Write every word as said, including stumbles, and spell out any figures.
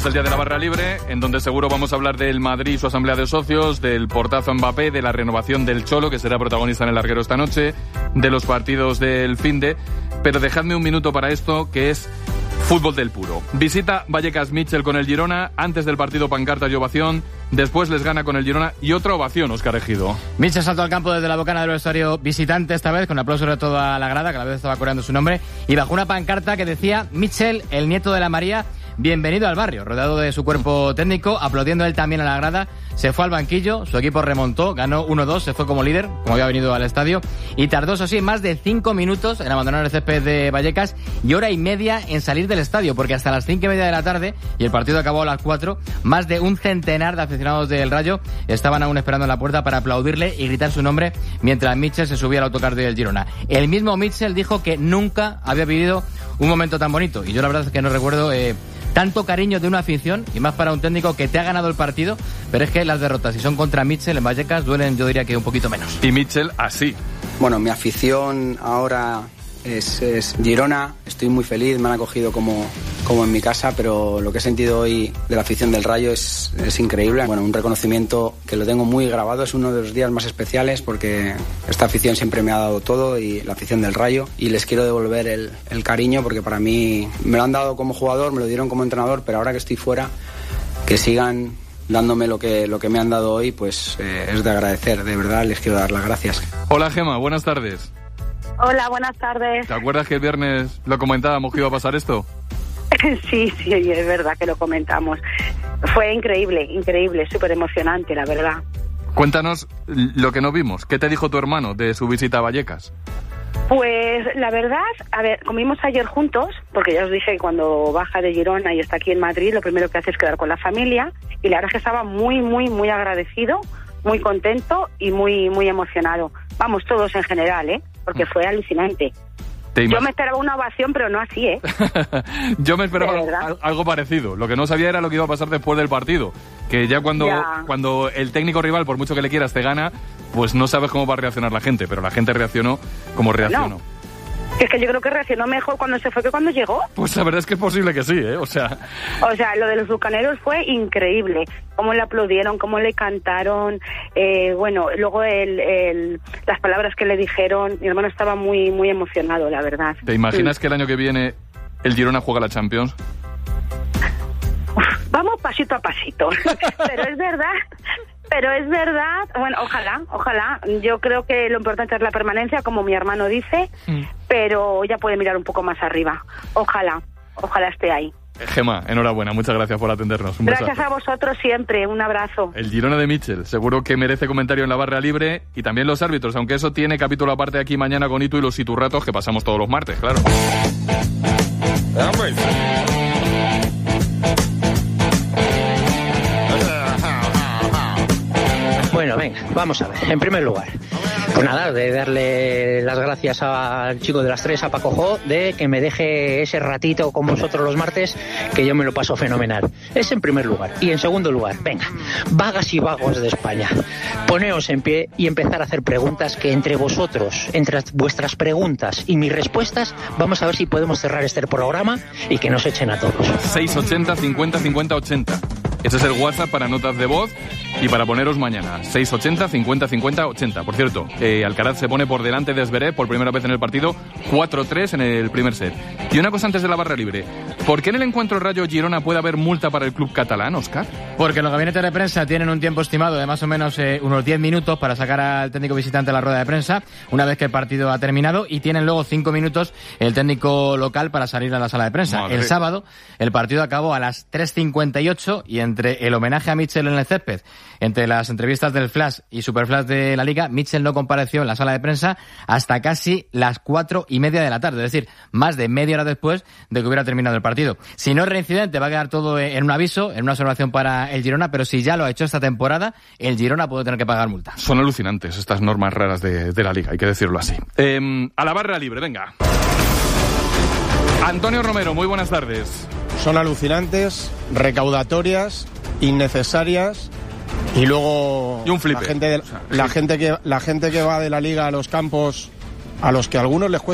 es el día de la barra libre, en donde seguro vamos a hablar del Madrid y su asamblea de socios, del portazo a Mbappé, de la renovación del Cholo, que será protagonista en el larguero esta noche, de los partidos del finde. Pero dejadme un minuto para esto, que es fútbol del puro. Visita Vallecas Mitchell con el Girona, antes del partido pancartas y ovación, después les gana con el Girona y otra ovación, Óscar Ejido. Mitchell saltó al campo desde la bocana del vestuario visitante esta vez, con aplausos de toda la grada, que a la vez estaba coreando su nombre, y bajo una pancarta que decía: Mitchell, el nieto de la María, bienvenido al barrio. Rodeado de su cuerpo técnico, aplaudiendo él también a la grada, se fue al banquillo, su equipo remontó, ganó uno dos, se fue como líder, como había venido al estadio, y tardó, eso sí, más de cinco minutos en abandonar el césped de Vallecas y hora y media en salir del estadio, porque hasta las cinco y media de la tarde, y el partido acabó a las cuatro, más de un centenar de aficionados del Rayo estaban aún esperando en la puerta para aplaudirle y gritar su nombre mientras Mitchell se subía al autocar del Girona. El mismo Mitchell dijo que nunca había vivido un momento tan bonito, y yo la verdad es que no recuerdo eh, tanto cariño de una afición, y más para un técnico que te ha ganado el partido, pero es que las derrotas, si son contra Mitchell en Vallecas, duelen, yo diría que un poquito menos. Y Mitchell así. Bueno, mi afición ahora es, es Girona, estoy muy feliz, me han acogido como, como en mi casa, pero lo que he sentido hoy de la afición del Rayo es, es increíble. Bueno, un reconocimiento que lo tengo muy grabado, es uno de los días más especiales porque esta afición siempre me ha dado todo, y la afición del Rayo, y les quiero devolver el, el cariño, porque para mí me lo han dado como jugador, me lo dieron como entrenador, pero ahora que estoy fuera, que sigan dándome lo que, lo que me han dado hoy, pues eh, es de agradecer, de verdad les quiero dar las gracias. Hola Gema, buenas tardes. Hola, buenas tardes. ¿Te acuerdas que el viernes lo comentábamos que iba a pasar esto? Sí, sí, es verdad que lo comentamos. Fue increíble, increíble, súper emocionante, la verdad. Cuéntanos lo que no vimos. ¿Qué te dijo tu hermano de su visita a Vallecas? Pues la verdad, a ver, comimos ayer juntos, porque ya os dije que cuando baja de Girona y está aquí en Madrid, lo primero que hace es quedar con la familia, y la verdad es que estaba muy, muy, muy agradecido, muy contento y muy, muy emocionado. Vamos, todos en general, ¿eh? Porque fue alucinante. Yo me esperaba una ovación, pero no así, ¿eh? Yo me esperaba algo, algo parecido. Lo que no sabía era lo que iba a pasar después del partido. Que ya cuando, ya. cuando el técnico rival, por mucho que le quieras, te gana, pues no sabes cómo va a reaccionar la gente. Pero la gente reaccionó como reaccionó. No. Es que yo creo que reaccionó mejor cuando se fue que cuando llegó. Pues la verdad es que es posible que sí, ¿eh? O sea... O sea, lo de los bucaneros fue increíble. Cómo le aplaudieron, cómo le cantaron. Eh, bueno, luego el, el, las palabras que le dijeron. Mi hermano estaba muy, muy emocionado, la verdad. ¿Te imaginas mm. que el año que viene el Girona juega la Champions? Uf, vamos pasito a pasito. Pero es verdad... Pero es verdad, bueno, ojalá, ojalá. Yo creo que lo importante es la permanencia, como mi hermano dice, mm. pero ya puede mirar un poco más arriba. Ojalá, ojalá esté ahí. Gema, enhorabuena, muchas gracias por atendernos. Un gracias besazo. A vosotros siempre, un abrazo. El Girona de Mitchell, seguro que merece comentario en la barra libre, y también los árbitros, aunque eso tiene capítulo aparte aquí mañana con Itu y los Iturratos, que pasamos todos los martes, claro. Bueno, venga, vamos a ver. En primer lugar, pues nada, de darle las gracias al chico de las tres, a Paco Jo, de que me deje ese ratito con vosotros los martes, que yo me lo paso fenomenal. Es en primer lugar. Y en segundo lugar, venga, vagas y vagos de España, poneos en pie y empezar a hacer preguntas, que entre vosotros, entre vuestras preguntas y mis respuestas, vamos a ver si podemos cerrar este programa y que nos echen a todos. seis ochenta cincuenta cincuenta ochenta. Ese es el WhatsApp para notas de voz y para poneros mañana. seis ochenta cincuenta cincuenta ochenta. Por cierto, eh, Alcaraz se pone por delante de Zverev por primera vez en el partido, cuatro tres en el primer set. Y una cosa antes de la barra libre. ¿Por qué en el encuentro Rayo-Girona puede haber multa para el club catalán, Óscar? Porque los gabinetes de prensa tienen un tiempo estimado de más o menos eh, unos diez minutos para sacar al técnico visitante a la rueda de prensa una vez que el partido ha terminado, y tienen luego cinco minutos el técnico local para salir a la sala de prensa. Madre. El sábado el partido acabó a las tres cincuenta y ocho, y entre el homenaje a Mitchell en el césped, entre las entrevistas del Flash y Superflash de la Liga, Mitchell no compareció en la sala de prensa hasta casi las cuatro y media de la tarde, es decir, más de media hora después de que hubiera terminado el partido. Si no es reincidente, va a quedar todo en un aviso, en una observación para el Girona, pero si ya lo ha hecho esta temporada, el Girona puede tener que pagar multa. Son alucinantes estas normas raras de, de la Liga, hay que decirlo así. Eh, a la barra libre, venga. Antonio Romero, muy buenas tardes. Son alucinantes, recaudatorias, innecesarias, y luego y un flipe. La gente, de, o sea, la, gente que, la gente que va de la Liga a los campos, a los que a algunos les cuesta